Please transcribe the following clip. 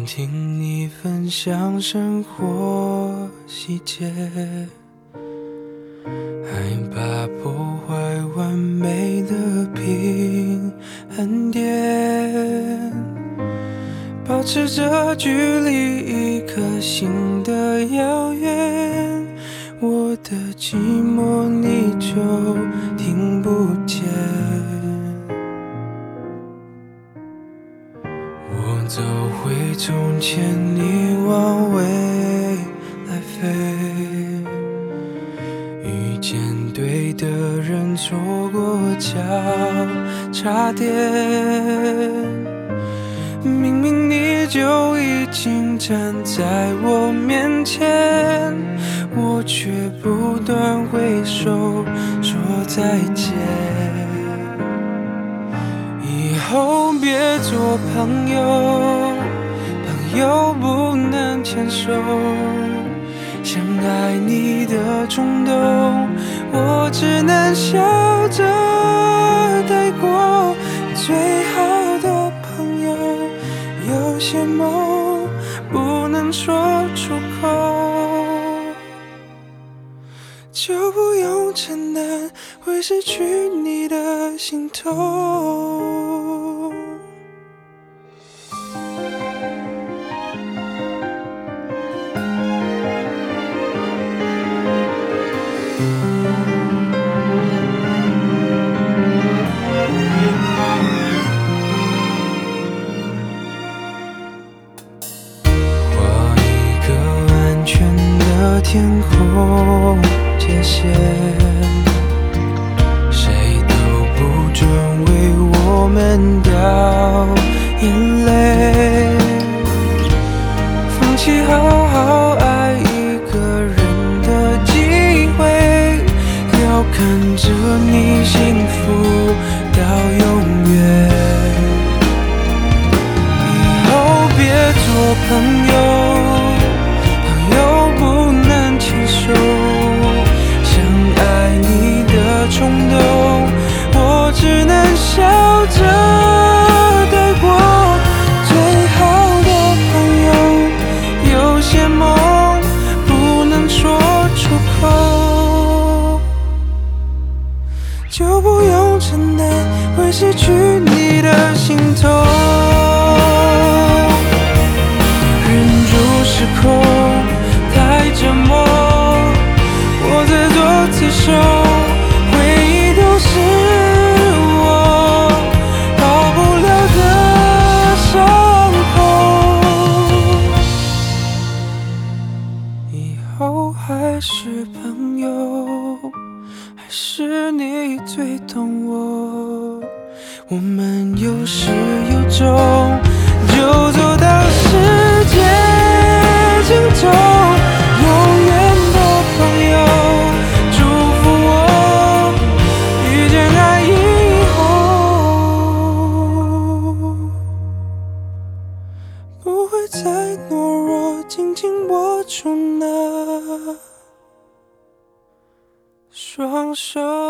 想听你分享生活细节，害怕破坏完美的平衡点，保持着距离一颗心的遥远，我的寂寞你就听不见。我走回从前，你往未来飞，遇见对的人，错过交叉点，明明你就已经站在我面前，我却不断挥手说再见。以后别做朋友，朋友不能牵手，想爱你的冲动，我只能笑着带过。最好的朋友，有些梦不能说出口，就不用承担会失去你的心痛。画一个安全的天空界限，谁都不准为我们掉眼泪，放弃好好爱一个人的机会，要看着你幸福到永远。以后别做朋友，朋友不能牵手，想爱你的冲动，我只能笑着带过。最好的朋友，有些梦不能说出口，就不用承担会失去你的心痛。忍住失控太折磨，我自作自受，回忆都是我好不了的伤口。以后还是朋友，还是你最懂我，我们有始有终，就走到世界尽头。永远的朋友，祝福我遇见爱以后，不会再懦弱，紧紧握住那双手。